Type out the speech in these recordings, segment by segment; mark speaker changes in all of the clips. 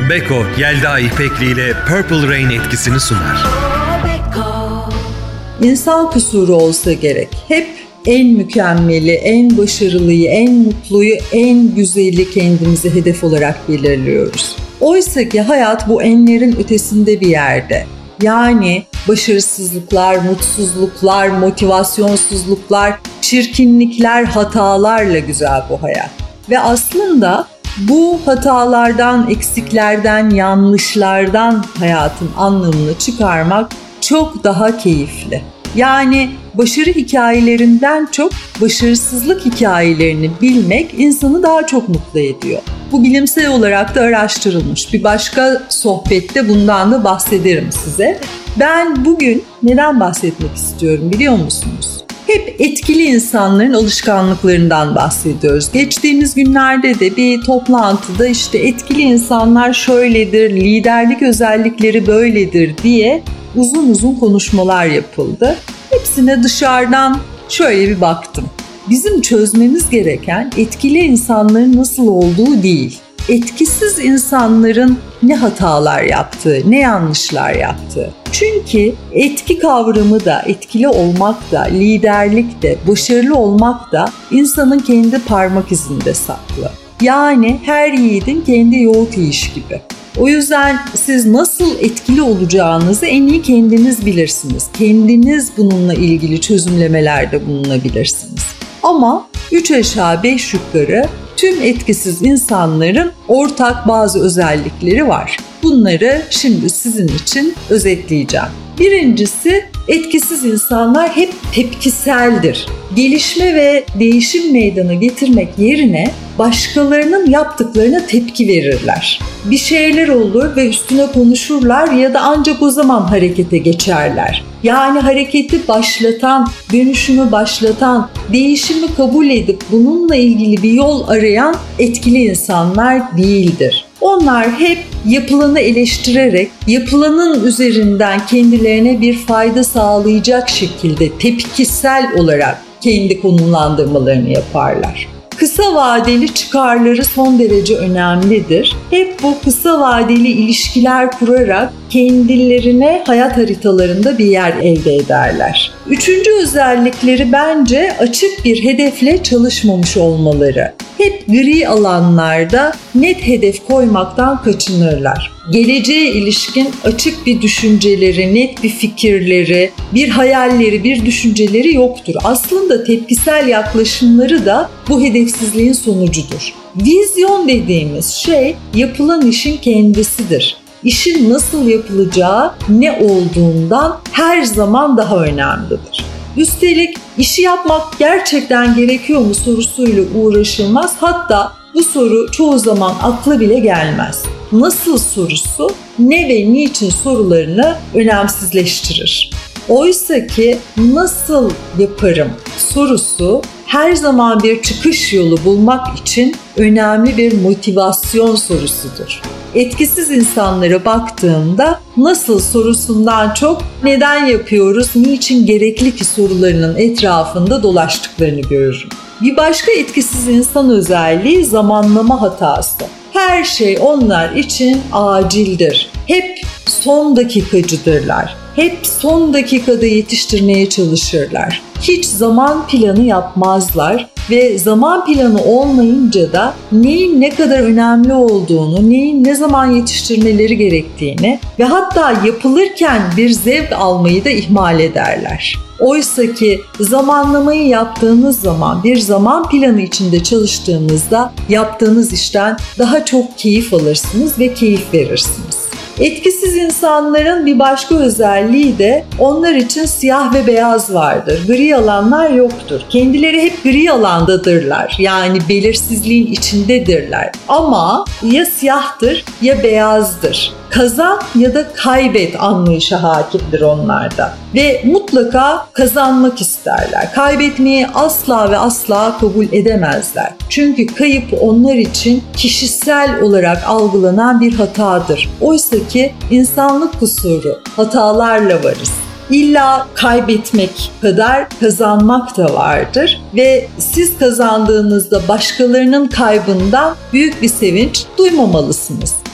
Speaker 1: Beko, Yelda İpekli ile Purple Rain etkisini sunar.
Speaker 2: İnsan kusuru olsa gerek. Hep en mükemmeli, en başarılıyı, en mutluyu, en güzeli kendimize hedef olarak belirliyoruz. Oysa ki hayat bu enlerin ötesinde bir yerde. Yani başarısızlıklar, mutsuzluklar, motivasyonsuzluklar, çirkinlikler, hatalarla güzel bu hayat. Ve aslında bu hatalardan, eksiklerden, yanlışlardan hayatın anlamını çıkarmak çok daha keyifli. Yani başarı hikayelerinden çok başarısızlık hikayelerini bilmek insanı daha çok mutlu ediyor. Bu bilimsel olarak da araştırılmış. Bir başka sohbette bundan da bahsederim size. Ben bugün neden bahsetmek istiyorum biliyor musunuz? Hep etkili insanların alışkanlıklarından bahsediyoruz. Geçtiğimiz günlerde de bir toplantıda işte etkili insanlar şöyledir, liderlik özellikleri böyledir diye uzun uzun konuşmalar yapıldı. Hepsine dışarıdan şöyle bir baktım. Bizim çözmemiz gereken etkili insanların nasıl olduğu değil, etkisiz insanların ne hatalar yaptığı, ne yanlışlar yaptığı. Çünkü etki kavramı da, etkili olmak da, liderlik de, başarılı olmak da insanın kendi parmak izinde saklı. Yani her yiğidin kendi yoğurt yiyişi gibi. O yüzden siz nasıl etkili olacağınızı en iyi kendiniz bilirsiniz. Kendiniz bununla ilgili çözümlemelerde bulunabilirsiniz. Ama 3 aşağı 5 yukarı tüm etkisiz insanların ortak bazı özellikleri var. Bunları şimdi sizin için özetleyeceğim. Birincisi, etkisiz insanlar hep tepkiseldir. Gelişme ve değişim meydana getirmek yerine başkalarının yaptıklarına tepki verirler. Bir şeyler olur ve üstüne konuşurlar ya da ancak o zaman harekete geçerler. Yani hareketi başlatan, dönüşümü başlatan, değişimi kabul edip bununla ilgili bir yol arayan etkili insanlar değildir. Onlar hep yapılanı eleştirerek, yapılanın üzerinden kendilerine bir fayda sağlayacak şekilde tepkisel olarak kendi konumlandırmalarını yaparlar. Kısa vadeli çıkarları son derece önemlidir. Hep bu kısa vadeli ilişkiler kurarak kendilerine hayat haritalarında bir yer elde ederler. Üçüncü özellikleri bence açık bir hedefle çalışmamış olmaları. Hep gri alanlarda net hedef koymaktan kaçınırlar. Geleceğe ilişkin açık bir düşünceleri, net bir fikirleri, bir hayalleri, bir düşünceleri yoktur. Aslında tepkisel yaklaşımları da bu hedefsizliğin sonucudur. Vizyon dediğimiz şey yapılan işin kendisidir. İşin nasıl yapılacağı ne olduğundan her zaman daha önemlidir. Üstelik işi yapmak gerçekten gerekiyor mu sorusuyla uğraşılmaz. Hatta bu soru çoğu zaman akla bile gelmez. Nasıl sorusu ne ve niçin sorularını önemsizleştirir. Oysa ki nasıl yaparım sorusu her zaman bir çıkış yolu bulmak için önemli bir motivasyon sorusudur. Etkisiz insanlara baktığımda nasıl sorusundan çok neden yapıyoruz, niçin gerekli ki sorularının etrafında dolaştıklarını görürüm. Bir başka etkisiz insan özelliği zamanlama hatası. Her şey onlar için acildir. Hep son dakikacıdırlar. Hep son dakikada yetiştirmeye çalışırlar. Hiç zaman planı yapmazlar ve zaman planı olmayınca da neyin ne kadar önemli olduğunu, neyin ne zaman yetiştirmeleri gerektiğini ve hatta yapılırken bir zevk almayı da ihmal ederler. Oysa ki zamanlamayı yaptığınız zaman, bir zaman planı içinde çalıştığınızda yaptığınız işten daha çok keyif alırsınız ve keyif verirsiniz. Etkisiz insanların bir başka özelliği de onlar için siyah ve beyaz vardır. Gri alanlar yoktur. Kendileri hep gri alandadırlar. Yani belirsizliğin içindedirler. Ama ya siyahtır ya beyazdır. Kazan ya da kaybet anlayışı hakimdir onlarda. Ve mutlaka kazanmak isterler. Kaybetmeyi asla ve asla kabul edemezler. Çünkü kayıp onlar için kişisel olarak algılanan bir hatadır. Oysa ki insanlık kusuru, hatalarla varız. İlla kaybetmek kadar kazanmak da vardır ve siz kazandığınızda başkalarının kaybından büyük bir sevinç duymamalısınız.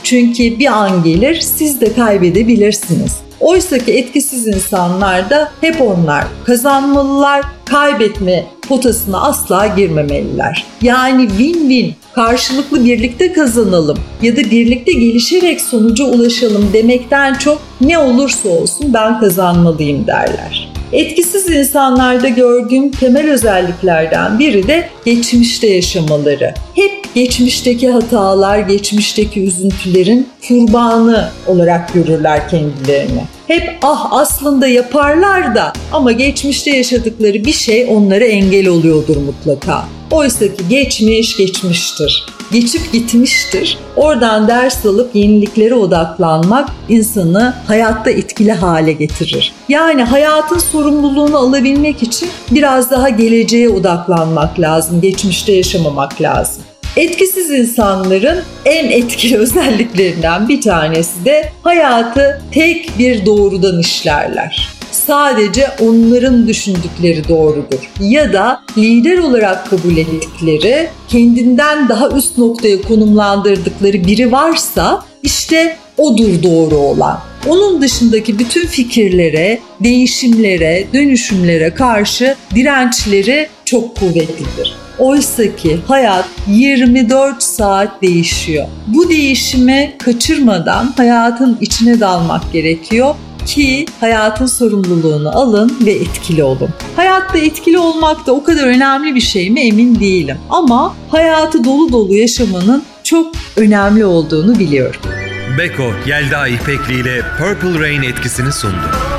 Speaker 2: Çünkü bir an gelir siz de kaybedebilirsiniz. Oysaki etkisiz insanlarda hep onlar kazanmalılar, kaybetme potasına asla girmemeliler. Yani win-win, karşılıklı birlikte kazanalım ya da birlikte gelişerek sonuca ulaşalım demekten çok ne olursa olsun ben kazanmalıyım derler. Etkisiz insanlarda gördüğüm temel özelliklerden biri de geçmişte yaşamaları. Hep geçmişteki hatalar, geçmişteki üzüntülerin kurbanı olarak görürler kendilerini. Hep aslında yaparlar da ama geçmişte yaşadıkları bir şey onlara engel oluyordur mutlaka. Oysa ki geçmiş geçmiştir. Geçip gitmiştir. Oradan ders alıp yeniliklere odaklanmak insanı hayatta etkili hale getirir. Yani hayatın sorumluluğunu alabilmek için biraz daha geleceğe odaklanmak lazım. Geçmişte yaşamamak lazım. Etkisiz insanların en etkili özelliklerinden bir tanesi de hayatı tek bir doğrudan işlerler. Sadece onların düşündükleri doğrudur. Ya da lider olarak kabul ettikleri, kendinden daha üst noktaya konumlandırdıkları biri varsa işte odur doğru olan. Onun dışındaki bütün fikirlere, değişimlere, dönüşümlere karşı dirençleri çok kuvvetlidir. Oysa ki hayat 24 saat değişiyor. Bu değişimi kaçırmadan hayatın içine dalmak gerekiyor ki hayatın sorumluluğunu alın ve etkili olun. Hayatta etkili olmak da o kadar önemli bir şey mi emin değilim. Ama hayatı dolu dolu yaşamanın çok önemli olduğunu biliyorum.
Speaker 1: Beko, Yelda İpekli ile Purple Rain etkisini sundu.